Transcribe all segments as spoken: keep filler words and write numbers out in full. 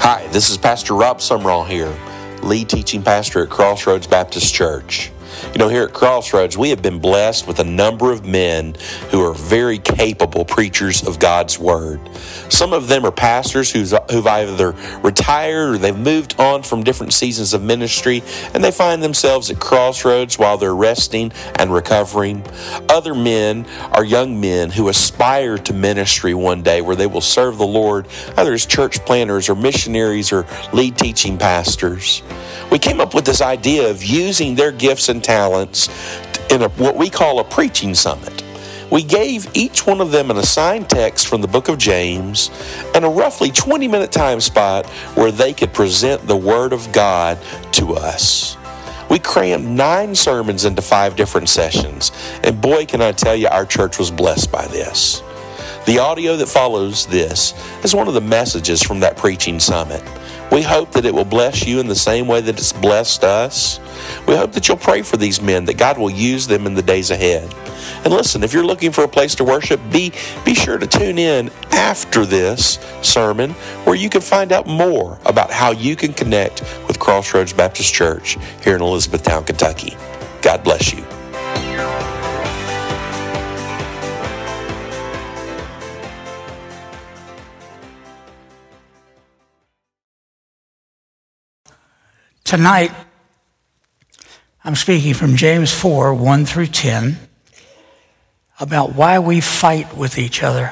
Hi, this is Pastor Rob Sumrall here, lead teaching pastor at Crossroads Baptist Church. You know, here at Crossroads, we have been blessed with a number of men who are very capable preachers of God's Word. Some of them are pastors who's, who've either retired or they've moved on from different seasons of ministry, and they find themselves at Crossroads while they're resting and recovering. Other men are young men who aspire to ministry one day where they will serve the Lord, either as church planters or missionaries or lead teaching pastors. We came up with this idea of using their gifts and talents in a, what we call a preaching summit. We gave each one of them an assigned text from the book of James and a roughly twenty minute time spot where they could present the Word of God to us. We crammed nine sermons into five different sessions, and boy, can I tell you, our church was blessed by this. The audio that follows this is one of the messages from that preaching summit. We hope that it will bless you in the same way that it's blessed us. We hope that you'll pray for these men, that God will use them in the days ahead. And listen, if you're looking for a place to worship, be, be sure to tune in after this sermon where you can find out more about how you can connect with Crossroads Baptist Church here in Elizabethtown, Kentucky. God bless you. Tonight, I'm speaking from James four, one through ten, about why we fight with each other.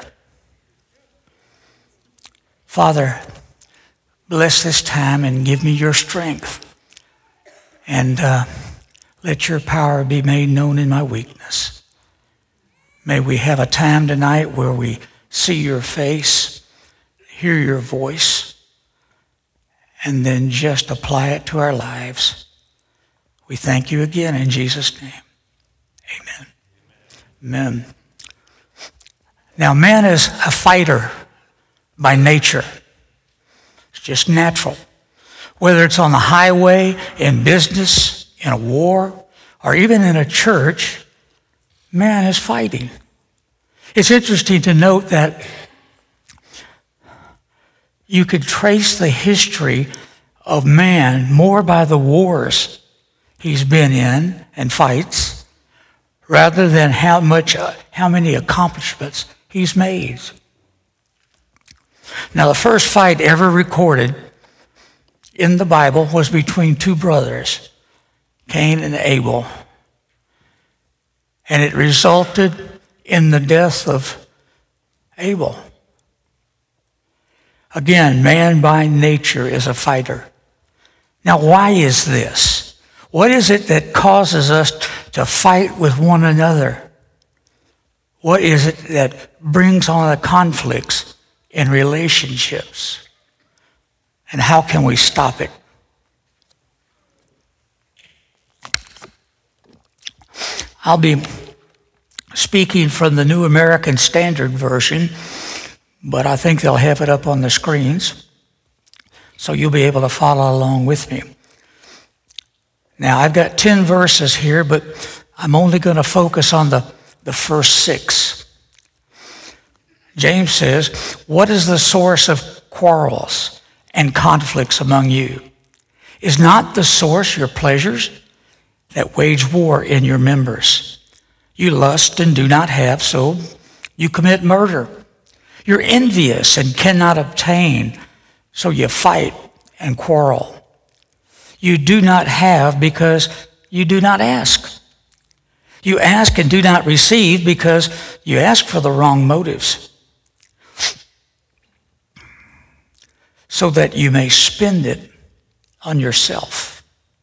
Father, bless this time and give me your strength, and uh, let your power be made known in my weakness. May we have a time tonight where we see your face, hear your voice, and then just apply it to our lives. We thank you again in Jesus' name. Amen. Amen. Now, man is a fighter by nature. It's just natural. Whether it's on the highway, in business, in a war, or even in a church, man is fighting. It's interesting to note that you could trace the history of man more by the wars he's been in and fights rather than how much, uh, how many accomplishments he's made. Now, the first fight ever recorded in the Bible was between two brothers, Cain and Abel, and it resulted in the death of Abel. Again, man by nature is a fighter. Now, why is this? What is it that causes us to fight with one another? What is it that brings on the conflicts in relationships? And how can we stop it? I'll be speaking from the New American Standard Version, but I think they'll have it up on the screens, so you'll be able to follow along with me. Now, I've got ten verses here, but I'm only going to focus on the, the first six. James says, "What is the source of quarrels and conflicts among you? Is not the source your pleasures that wage war in your members? You lust and do not have, so you commit murder. You're envious and cannot obtain, so you fight and quarrel. You do not have because you do not ask. You ask and do not receive because you ask for the wrong motives, so that you may spend it on yourself.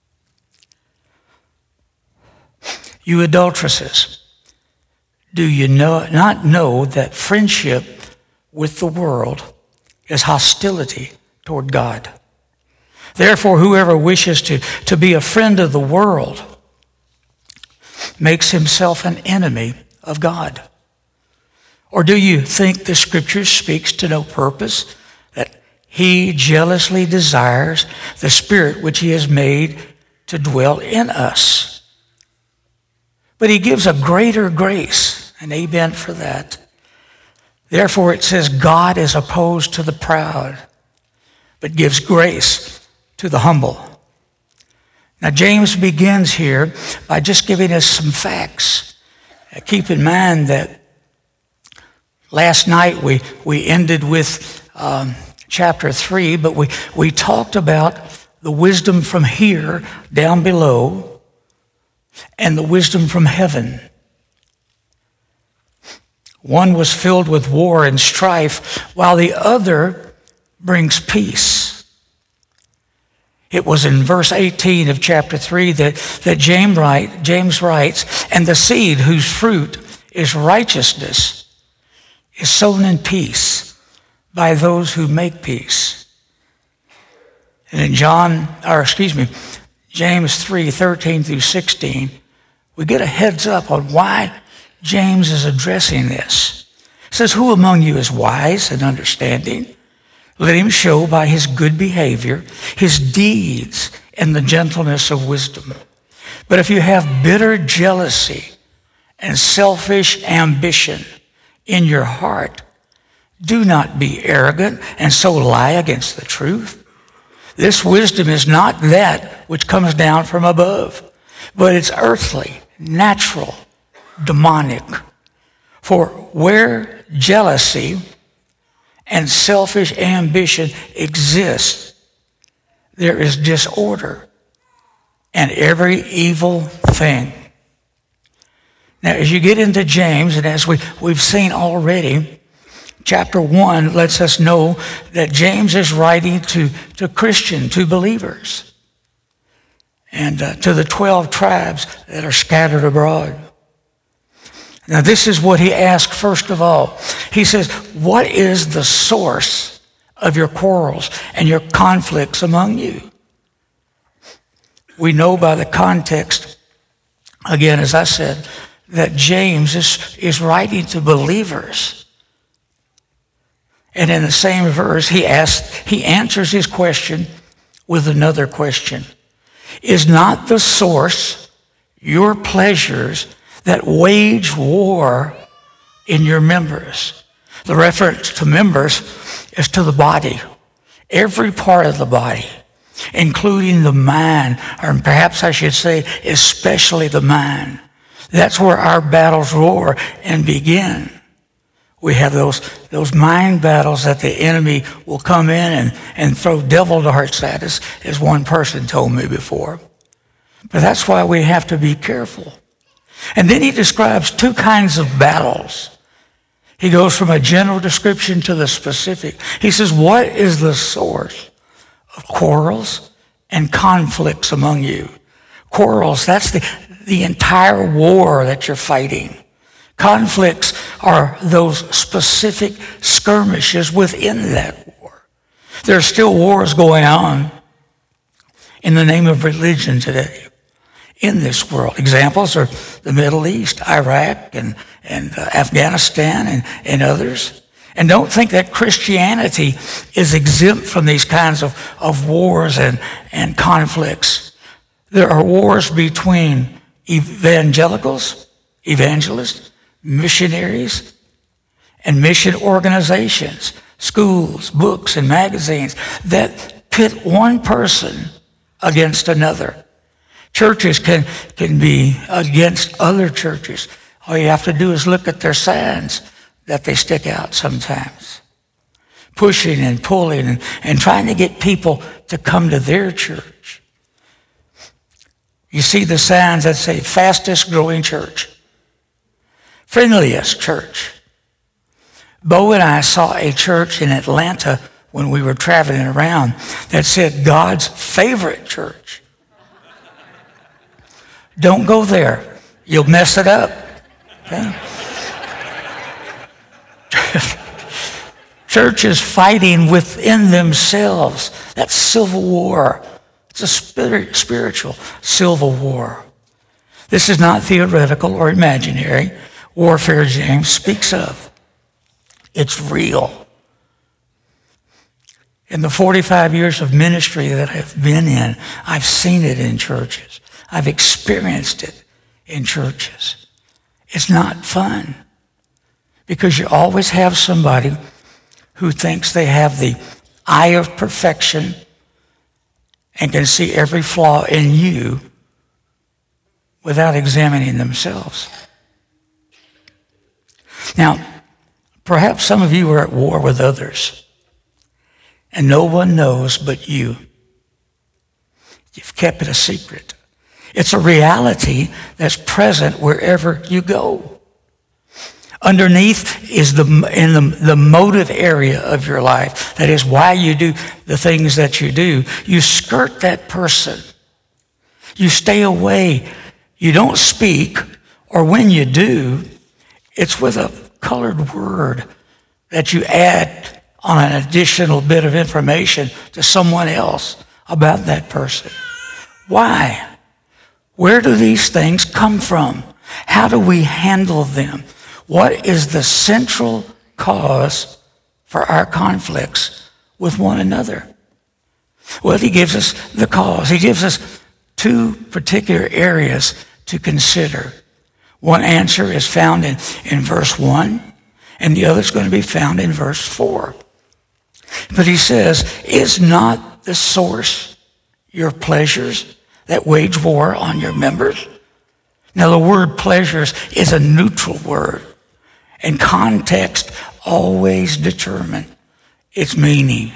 You adulteresses, do you know, not know that friendship with the world is hostility toward God? Therefore, whoever wishes to, to be a friend of the world makes himself an enemy of God. Or do you think the Scripture speaks to no purpose, that he jealously desires the Spirit which he has made to dwell in us? But he gives a greater grace, and amen for that. Therefore, it says, God is opposed to the proud, but gives grace to the humble. Now, James begins here by just giving us some facts. Uh, keep in mind that last night we, we ended with um, chapter three, but we, we talked about the wisdom from here down below and the wisdom from heaven. One was filled with war and strife, while the other brings peace. It was in verse eighteen of chapter three that, that James, write, James writes, and the seed whose fruit is righteousness is sown in peace by those who make peace. And in John, or excuse me, James three, thirteen through sixteen, we get a heads up on why James is addressing this. It says, who among you is wise and understanding? Let him show by his good behavior, his deeds, and the gentleness of wisdom. But if you have bitter jealousy and selfish ambition in your heart, do not be arrogant and so lie against the truth. This wisdom is not that which comes down from above, but it's earthly, natural, demonic. For where jealousy and selfish ambition exists, there is disorder and every evil thing. Now, as you get into James, and as we, we've seen already, chapter one lets us know that James is writing to, to Christians, to believers, and uh, to the twelve tribes that are scattered abroad. Now, this is what he asks first of all. He says, what is the source of your quarrels and your conflicts among you? We know by the context, again, as I said, that James is, is writing to believers. And in the same verse, he asks, he answers his question with another question. Is not the source your pleasures that wage war in your members? The reference to members is to the body, every part of the body, including the mind, or perhaps I should say, especially the mind. That's where our battles roar and begin. We have those, those mind battles that the enemy will come in and, and throw devil darts at us, as one person told me before. But that's why we have to be careful. And then he describes two kinds of battles. He goes from a general description to the specific. He says, what is the source of quarrels and conflicts among you? Quarrels, that's the, the entire war that you're fighting. Conflicts are those specific skirmishes within that war. There are still wars going on in the name of religion today in this world. Examples are the Middle East, Iraq, and, and uh, Afghanistan, and, and others. And don't think that Christianity is exempt from these kinds of, of wars and, and conflicts. There are wars between evangelicals, evangelists, missionaries, and mission organizations, schools, books, and magazines that pit one person against another. Churches can, can be against other churches. All you have to do is look at their signs that they stick out sometimes. Pushing and pulling and, and trying to get people to come to their church. You see the signs that say fastest growing church, friendliest church. Bo and I saw a church in Atlanta when we were traveling around that said God's favorite church. Don't go there. You'll mess it up. Okay? Churches fighting within themselves. That's civil war. It's a spirit, spiritual civil war. This is not theoretical or imaginary warfare James speaks of. It's real. In the forty-five years of ministry that I've been in, I've seen it in churches. I've experienced it in churches. It's not fun because you always have somebody who thinks they have the eye of perfection and can see every flaw in you without examining themselves. Now, perhaps some of you are at war with others, and no one knows but you. You've kept it a secret. It's a reality that's present wherever you go. Underneath is the in the, the motive area of your life. That is why you do the things that you do. You skirt that person. You stay away. You don't speak, or when you do, it's with a colored word that you add on an additional bit of information to someone else about that person. Why? Where do these things come from? How do we handle them? What is the central cause for our conflicts with one another? Well, he gives us the cause. He gives us two particular areas to consider. One answer is found in, in verse one, and the other is going to be found in verse four. But he says, is not the source your pleasures that wage war on your members? Now, the word pleasures is a neutral word, and context always determines its meaning.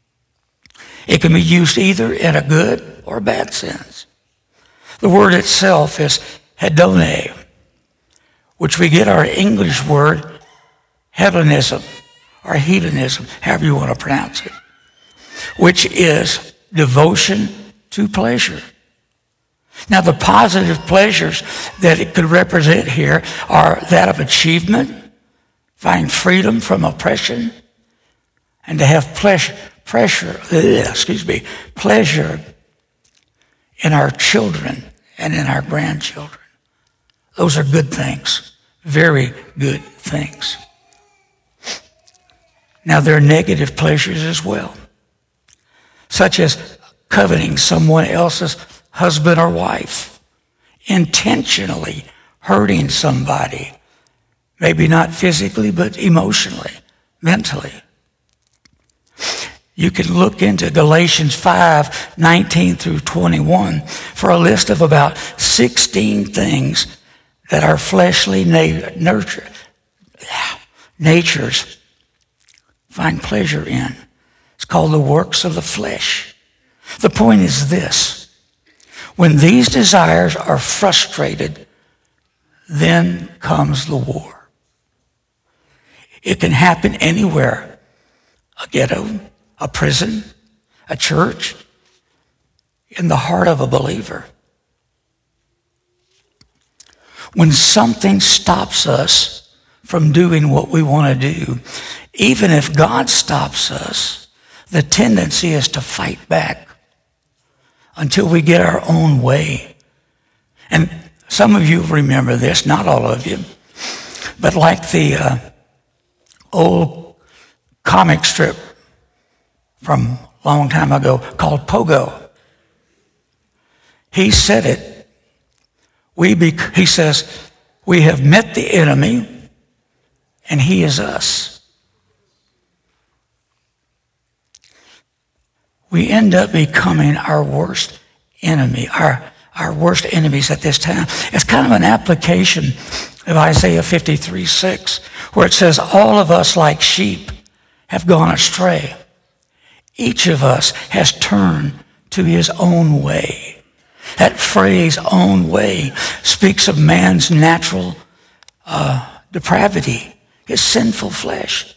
It can be used either in a good or bad sense. The word itself is hedone, which we get our English word hedonism or hedonism, however you want to pronounce it, which is devotion to pleasure. Now, the positive pleasures that it could represent here are that of achievement, find freedom from oppression, and to have pleasure, pressure, excuse me, pleasure in our children and in our grandchildren. Those are good things, very good things. Now, there are negative pleasures as well, such as coveting someone else's husband or wife, intentionally hurting somebody, maybe not physically, but emotionally, mentally. You can look into Galatians five, nineteen through twenty-one for a list of about sixteen things that our fleshly na- nurture, natures find pleasure in. It's called the works of the flesh. The point is this: when these desires are frustrated, then comes the war. It can happen anywhere: a ghetto, a prison, a church, in the heart of a believer. When something stops us from doing what we want to do, even if God stops us, the tendency is to fight back until we get our own way. And some of you remember this, not all of you, but like the uh, old comic strip from a long time ago called Pogo. He said it. We be, he says, we have met the enemy and he is us. We end up becoming our worst enemy, our, our worst enemies at this time. It's kind of an application of Isaiah fifty-three six, where it says, all of us like sheep have gone astray. Each of us has turned to his own way. That phrase, own way, speaks of man's natural uh, depravity, his sinful flesh.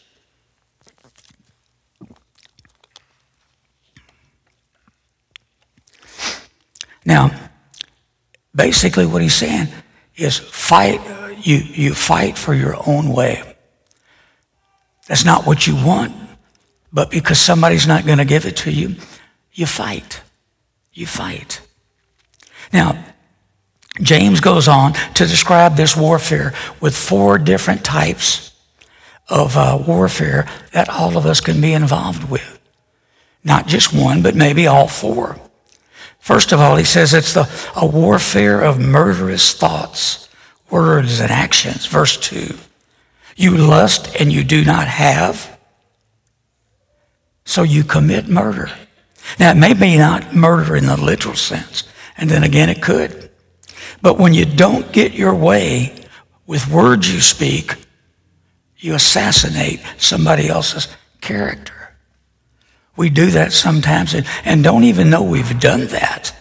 Now, basically what he's saying is fight, you, you fight for your own way. That's not what you want, but because somebody's not going to give it to you, you fight. You fight. Now, James goes on to describe this warfare with four different types of uh, warfare that all of us can be involved with. Not just one, but maybe all four. First of all, he says it's the, a warfare of murderous thoughts, words, and actions. Verse two, you lust and you do not have. So you commit murder. Now, it may be not murder in the literal sense, and then again it could. But when you don't get your way with words you speak, you assassinate somebody else's character. We do that sometimes and, and don't even know we've done that.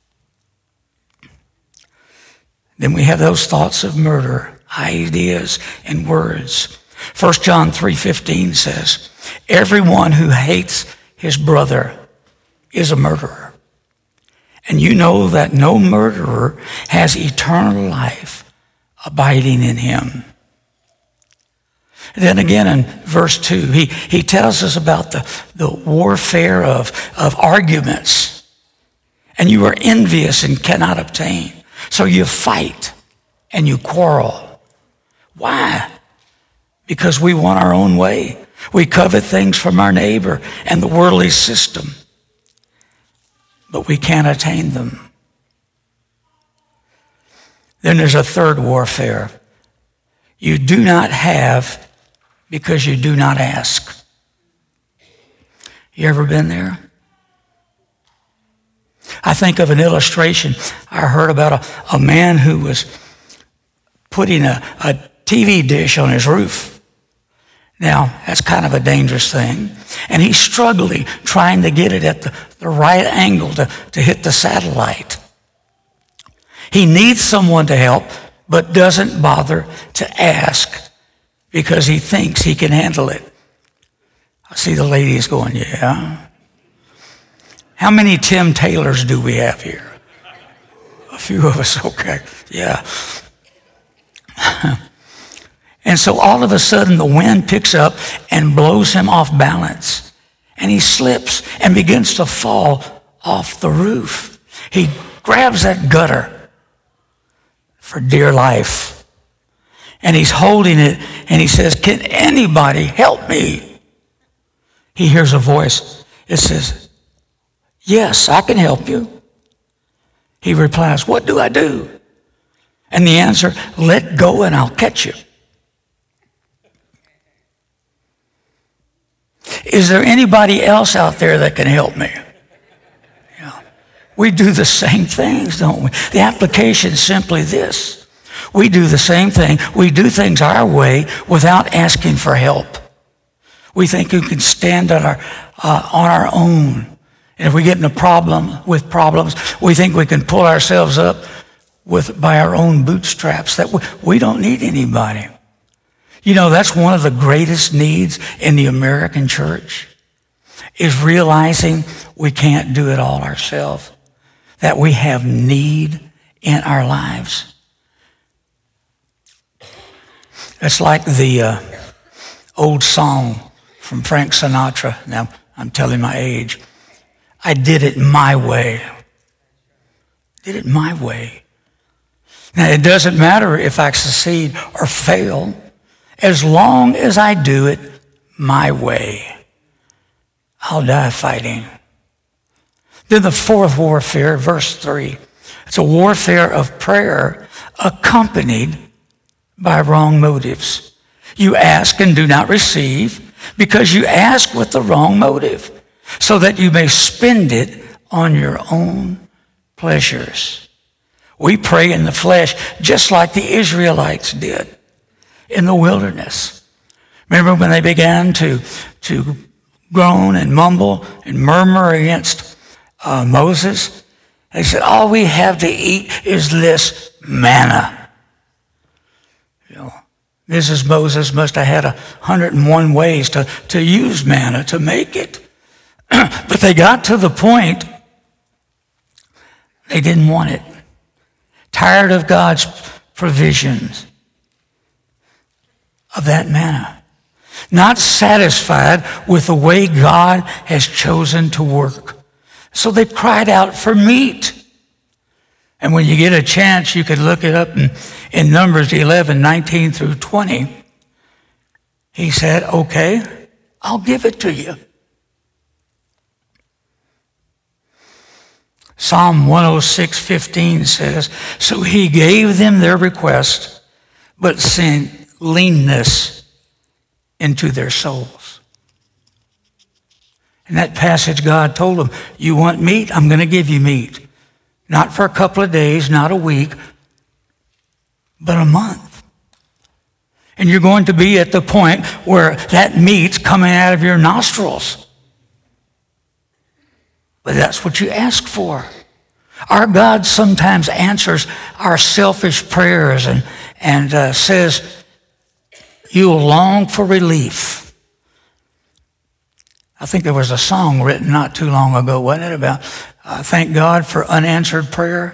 Then we have those thoughts of murder, ideas, and words. First John three fifteen says, everyone who hates his brother is a murderer. And you know that no murderer has eternal life abiding in him. Then again in verse two, he, he tells us about the, the warfare of, of arguments. And you are envious and cannot obtain. So you fight and you quarrel. Why? Because we want our own way. We covet things from our neighbor and the worldly system, but we can't attain them. Then there's a third warfare. You do not have because you do not ask. You ever been there? I think of an illustration. I heard about a, a man who was putting a, a T V dish on his roof. Now, that's kind of a dangerous thing. And he's struggling, trying to get it at the, the right angle to, to hit the satellite. He needs someone to help, but doesn't bother to ask because he thinks he can handle it. I see the ladies going, yeah. How many Tim Taylors do we have here? A few of us, okay, yeah. And so all of a sudden the wind picks up and blows him off balance. And he slips and begins to fall off the roof. He grabs that gutter for dear life. And he's holding it and he says, can anybody help me? He hears a voice. It says, yes, I can help you. He replies, what do I do? And the answer, let go and I'll catch you. Is there anybody else out there that can help me? Yeah. We do the same things, don't we? The application is simply this. We do the same thing. We do things our way without asking for help. We think we can stand on our, uh, on our own. And if we get in a problem with problems, we think we can pull ourselves up with by our own bootstraps, that we, we don't need anybody. You know, that's one of the greatest needs in the American church, is realizing we can't do it all ourselves, that we have need in our lives. It's like the uh, old song from Frank Sinatra. Now, I'm telling my age. I did it my way. Did it my way. Now, it doesn't matter if I succeed or fail, as long as I do it my way. I'll die fighting. Then the fourth warfare, verse three. It's a warfare of prayer accompanied by wrong motives. You ask and do not receive because you ask with the wrong motive, so that you may spend it on your own pleasures. We pray in the flesh just like the Israelites did in the wilderness. Remember when they began to, to groan and mumble and murmur against uh, Moses? They said, all we have to eat is this manna. You know, Missus Moses must have had a hundred and one ways to, to use manna to make it. But they got to the point they didn't want it. Tired of God's provisions of that manna. Not satisfied with the way God has chosen to work. So they cried out for meat. And when you get a chance, you could look it up in, in Numbers eleven, nineteen through twenty. He said, okay, I'll give it to you. Psalm one oh six, fifteen says, so he gave them their request, but sent leanness into their souls. In that passage, God told them, you want meat? I'm going to give you meat. Not for a couple of days, not a week, but a month. And you're going to be at the point where that meat's coming out of your nostrils. But that's what you asked for. Our God sometimes answers our selfish prayers and, and uh, says, you'll long for relief. I think there was a song written not too long ago, wasn't it, about uh, thank God for unanswered prayer?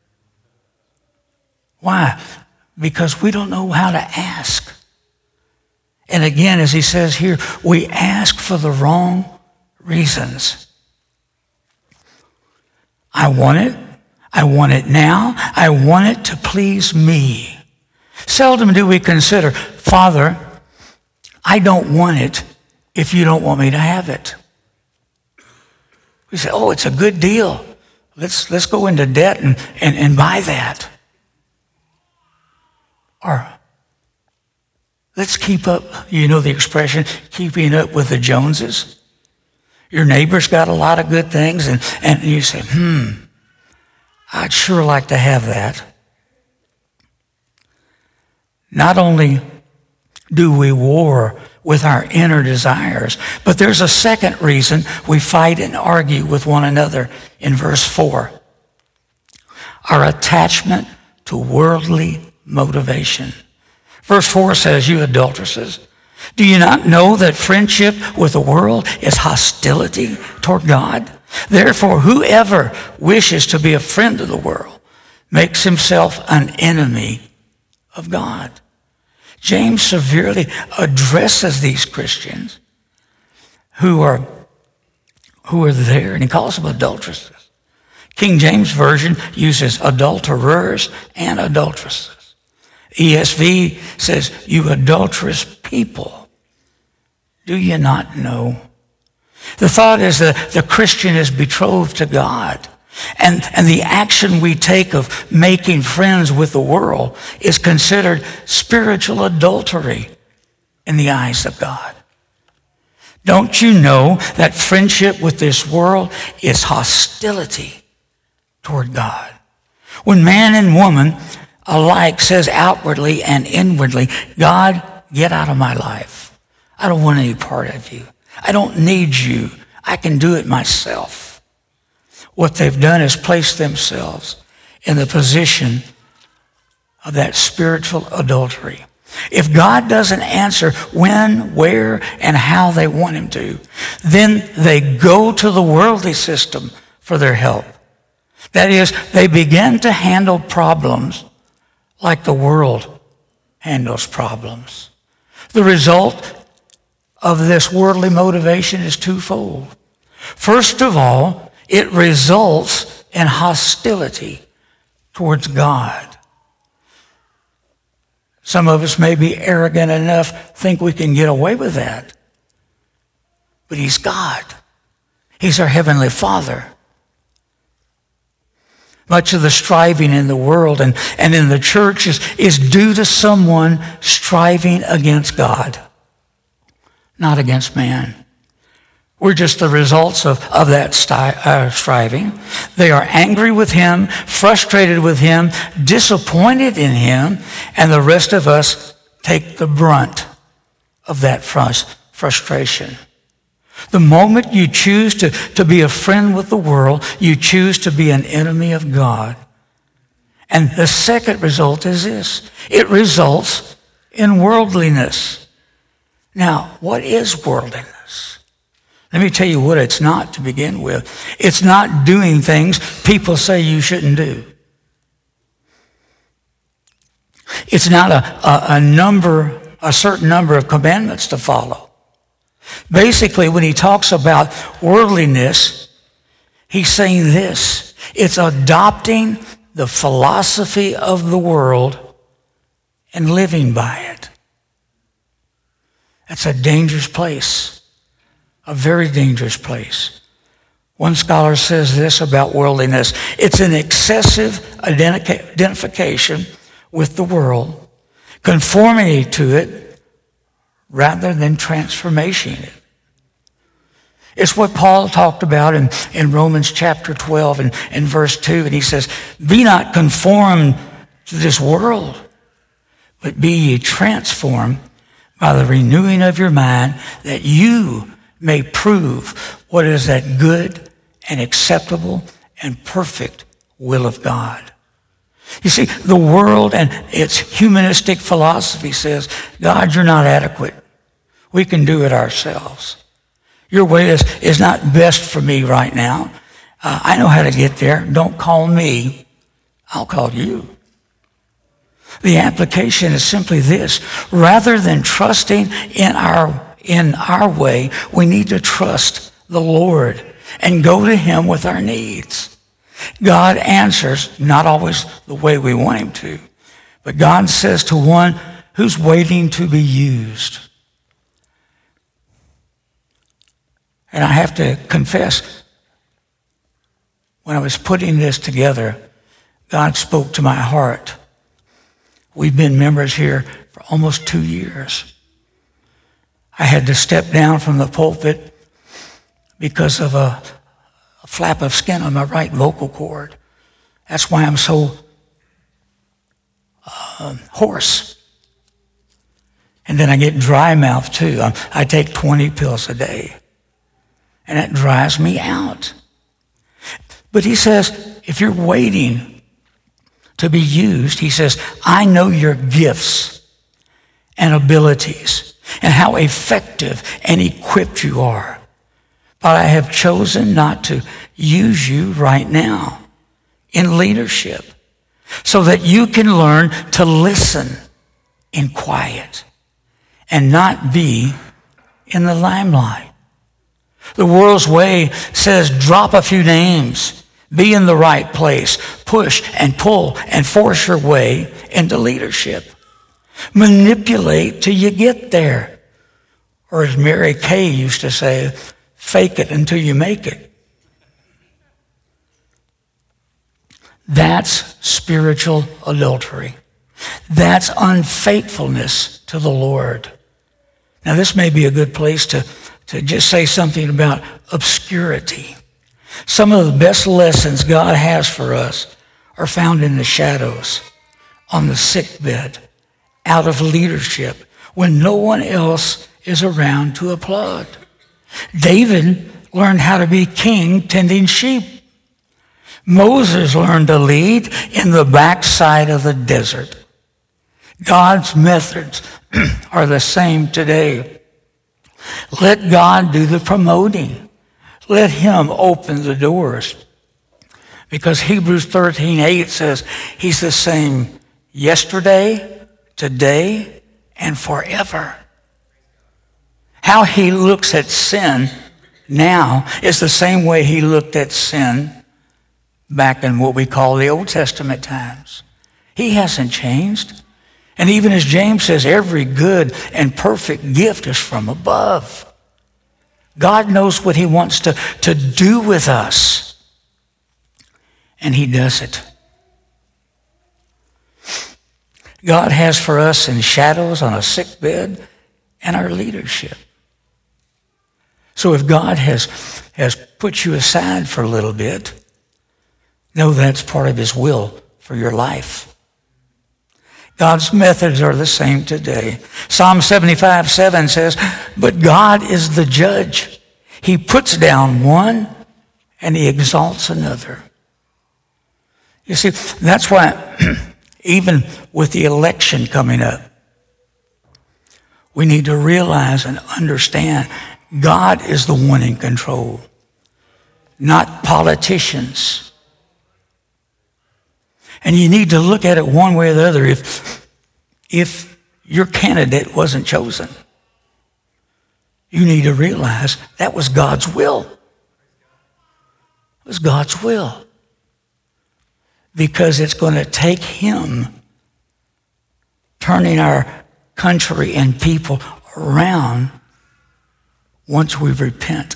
Why? Because we don't know how to ask. And again, as he says here, we ask for the wrong reasons. I want it. I want it now. I want it to please me. Seldom do we consider, Father, I don't want it if you don't want me to have it. We say, oh, it's a good deal. Let's, let's go into debt and, and, and buy that. Or let's keep up, you know the expression, keeping up with the Joneses. Your neighbor's got a lot of good things, and, and you say, hmm, I'd sure like to have that. Not only do we war with our inner desires, but there's a second reason we fight and argue with one another in verse four. Our attachment to worldly motivation. Verse four says, you adulteresses, do you not know that friendship with the world is hostility toward God? Therefore, whoever wishes to be a friend of the world makes himself an enemy of God. James severely addresses these Christians who are, who are there, and he calls them adulteresses. King James Version uses adulterers and adulteresses. E S V says, you adulterous people, do you not know? The thought is that the Christian is betrothed to God, and, and the action we take of making friends with the world is considered spiritual adultery in the eyes of God. Don't you know that friendship with this world is hostility toward God? When man and woman alike says outwardly and inwardly, God, get out of my life. I don't want any part of you. I don't need you. I can do it myself. What they've done is place themselves in the position of that spiritual adultery. If God doesn't answer when, where, and how they want him to, then they go to the worldly system for their help. That is, they begin to handle problems like the world handles problems. The result of this worldly motivation is twofold. First of all, it results in hostility towards God. Some of us may be arrogant enough, think we can get away with that. But he's God. He's our Heavenly Father. Much of the striving in the world and, and in the church is, is due to someone striving against God, not against man. We're just the results of, of that sti- uh, striving. They are angry with him, frustrated with him, disappointed in him, and the rest of us take the brunt of that frust- frustration. The moment you choose to, to be a friend with the world, you choose to be an enemy of God. And the second result is this. It results in worldliness. Now, what is worldliness? Let me tell you what it's not to begin with. It's not doing things people say you shouldn't do. It's not a, a, a number, a certain number of commandments to follow. Basically, when he talks about worldliness, he's saying this. It's adopting the philosophy of the world and living by it. That's a dangerous place, a very dangerous place. One scholar says this about worldliness. It's an excessive identification with the world, conformity to it, rather than transformation. It's what Paul talked about in, in Romans chapter twelve and, and verse two. And he says, be not conformed to this world, but be ye transformed by the renewing of your mind, that you may prove what is that good and acceptable and perfect will of God. You see, the world and its humanistic philosophy says, God, you're not adequate. We can do it ourselves. Your way is, is not best for me right now. Uh, I know how to get there. Don't call me. I'll call you. The application is simply this. Rather than trusting in our, in our way, we need to trust the Lord and go to him with our needs. God answers, not always the way we want him to, but God says to one who's waiting to be used. And I have to confess, when I was putting this together, God spoke to my heart. We've been members here for almost two years. I had to step down from the pulpit because of a a flap of skin on my right vocal cord. That's why I'm so uh, hoarse. And then I get dry mouth too. I, I take twenty pills a day. And that dries me out. But he says, if you're waiting to be used, he says, I know your gifts and abilities and how effective and equipped you are. But I have chosen not to use you right now in leadership so that you can learn to listen in quiet and not be in the limelight. The world's way says drop a few names, be in the right place, push and pull and force your way into leadership. Manipulate till you get there. Or as Mary Kay used to say, fake it until you make it. That's spiritual adultery. That's unfaithfulness to the Lord. Now, this may be a good place to, to just say something about obscurity. Some of the best lessons God has for us are found in the shadows, on the sickbed, out of leadership, when no one else is around to applaud. David learned how to be king tending sheep. Moses learned to lead in the backside of the desert. God's methods are the same today. Let God do the promoting. Let him open the doors. Because Hebrews thirteen eight says he's the same yesterday, today, and forever. How he looks at sin now is the same way he looked at sin back in what we call the Old Testament times. He hasn't changed. And even as James says, every good and perfect gift is from above. God knows what he wants to, to do with us. And he does it. God has for us in shadows on a sick bed and our leadership. So if God has, has put you aside for a little bit, know that's part of his will for your life. God's methods are the same today. Psalm seventy-five seven says, but God is the judge. He puts down one and he exalts another. You see, that's why even with the election coming up, we need to realize and understand God is the one in control, not politicians. And you need to look at it one way or the other. If, if your candidate wasn't chosen, you need to realize that was God's will. It was God's will. Because it's going to take him turning our country and people around once we repent.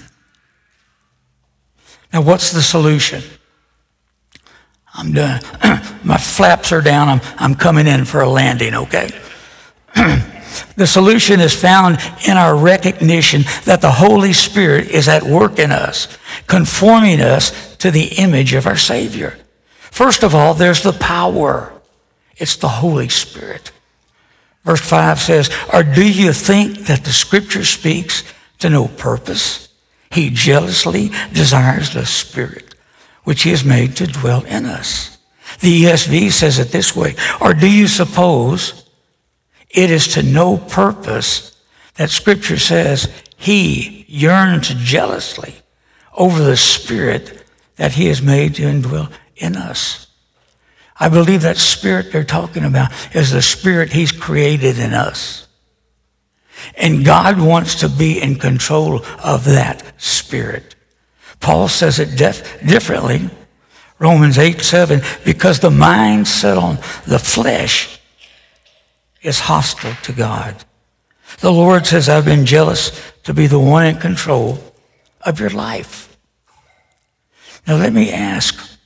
Now, what's the solution? I'm done. My flaps are down. I'm, I'm coming in for a landing, okay? The solution is found in our recognition that the Holy Spirit is at work in us, conforming us to the image of our Savior. First of all, there's the power. It's the Holy Spirit. Verse five says, or do you think that the Scripture speaks to no purpose? He jealously desires the Spirit, which he has made to dwell in us. The E S V says it this way, or do you suppose it is to no purpose that Scripture says he yearns jealously over the Spirit that he has made to indwell in us? I believe that Spirit they're talking about is the Spirit he's created in us. And God wants to be in control of that Spirit. Paul says it def- differently. Romans eight seven, because the mind set on the flesh is hostile to God. The Lord says, I've been jealous to be the one in control of your life. Now let me ask,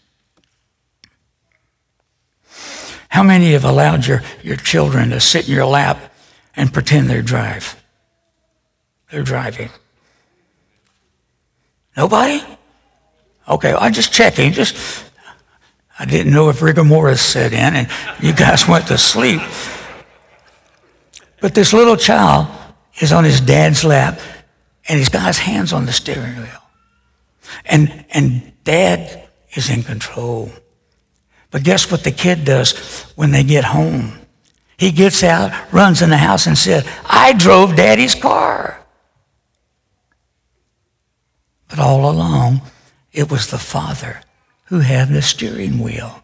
how many have allowed your, your children to sit in your lap and pretend they're drive? They're driving. Nobody? Okay, I'm just checking. Just I didn't know if rigor mortis set in and you guys went to sleep. But this little child is on his dad's lap and he's got his hands on the steering wheel. And and dad is in control. But guess what the kid does when they get home? He gets out, runs in the house and said, I drove daddy's car. But all along, it was the father who had the steering wheel.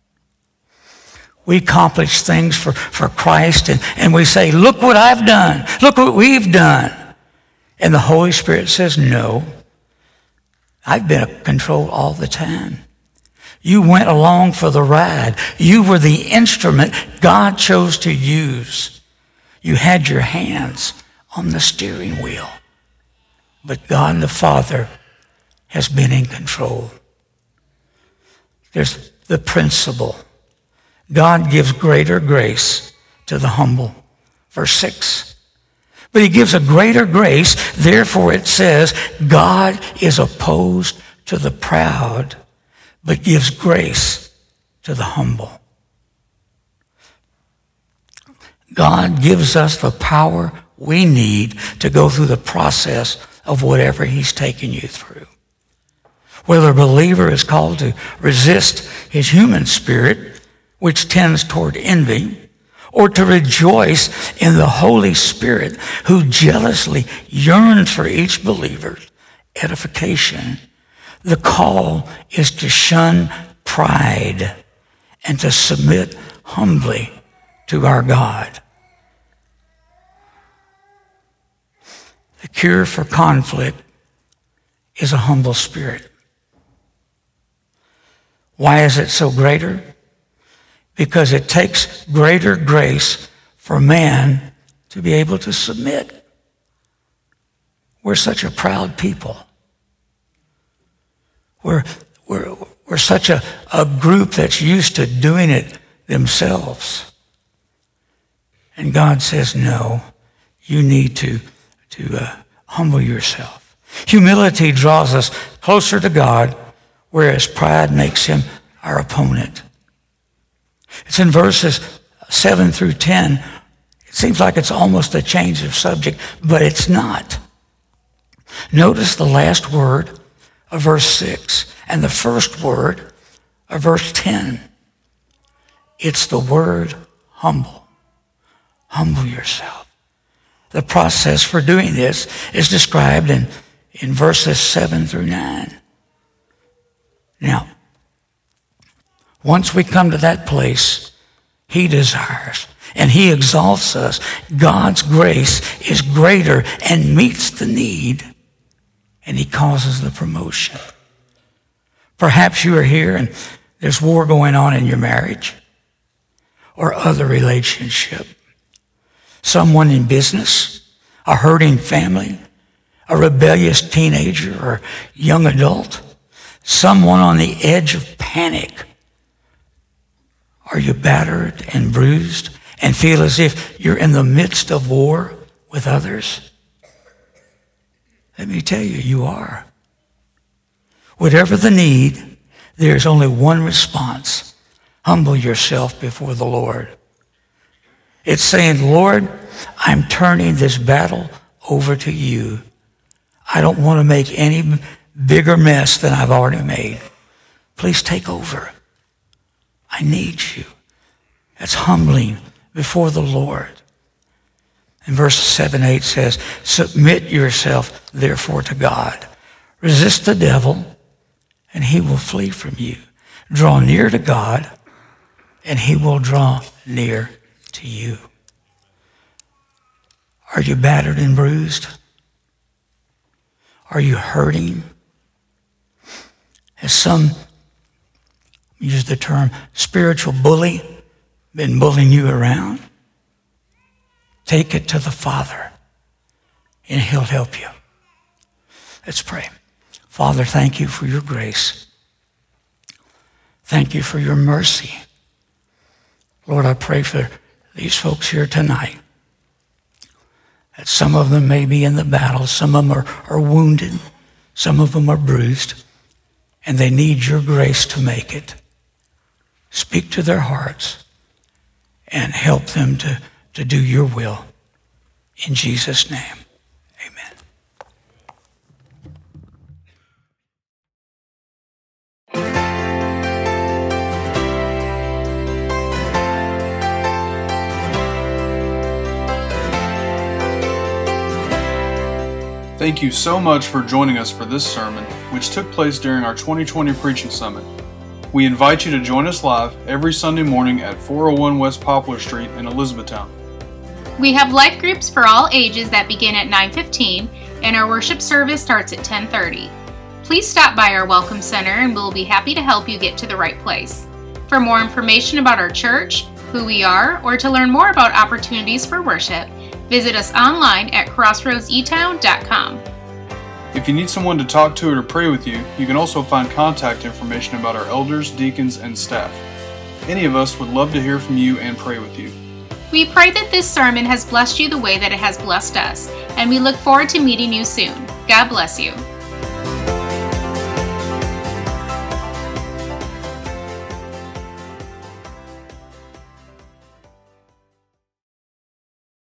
We accomplish things for, for Christ and, and we say, look what I've done. Look what we've done. And the Holy Spirit says, no, I've been in control all the time. You went along for the ride. You were the instrument God chose to use. You had your hands on the steering wheel. But God the Father has been in control. There's the principle. God gives greater grace to the humble. Verse six. But he gives a greater grace, therefore it says, God is opposed to the proud, but gives grace to the humble. God gives us the power we need to go through the process of whatever he's taken you through. Whether a believer is called to resist his human spirit, which tends toward envy, or to rejoice in the Holy Spirit who jealously yearns for each believer's edification, the call is to shun pride and to submit humbly to our God. The cure for conflict is a humble spirit. Why is it so greater? Because it takes greater grace for man to be able to submit. We're such a proud people. We're, we're, we're such a, a group that's used to doing it themselves. And God says, no, you need to, to uh, humble yourself. Humility draws us closer to God, whereas pride makes him our opponent. It's in verses seven through ten. It seems like it's almost a change of subject, but it's not. Notice the last word of verse six and the first word of verse ten. It's the word humble. Humble yourself. The process for doing this is described in, in verses seven through nine. Now, once we come to that place, he desires and he exalts us. God's grace is greater and meets the need, and he causes the promotion. Perhaps you are here and there's war going on in your marriage or other relationship. Someone in business, a hurting family, a rebellious teenager or young adult, someone on the edge of panic. Are you battered and bruised and feel as if you're in the midst of war with others? Let me tell you, you are. Whatever the need, there's only one response. Humble yourself before the Lord. It's saying, Lord, I'm turning this battle over to you. I don't want to make any bigger mess than I've already made. Please take over. I need you. That's humbling before the Lord. And verse seven, eight says, submit yourself, therefore, to God. Resist the devil, and he will flee from you. Draw near to God, and he will draw near to you. Are you battered and bruised? Are you hurting? Has some, use the term, spiritual bully been bullying you around? Take it to the Father, and he'll help you. Let's pray. Father, thank you for your grace. Thank you for your mercy. Lord, I pray for these folks here tonight, that some of them may be in the battle, some of them are, are wounded, some of them are bruised, and they need your grace to make it. Speak to their hearts and help them to, to do your will. In Jesus' name, amen. Thank you so much for joining us for this sermon, which took place during our twenty twenty Preaching Summit. We invite you to join us live every Sunday morning at four oh one West Poplar Street in Elizabethtown. We have life groups for all ages that begin at nine fifteen, and our worship service starts at ten thirty. Please stop by our Welcome Center and we'll be happy to help you get to the right place. For more information about our church, who we are, or to learn more about opportunities for worship, visit us online at crossroads e town dot com. If you need someone to talk to or to pray with you, you can also find contact information about our elders, deacons, and staff. Any of us would love to hear from you and pray with you. We pray that this sermon has blessed you the way that it has blessed us, and we look forward to meeting you soon. God bless you.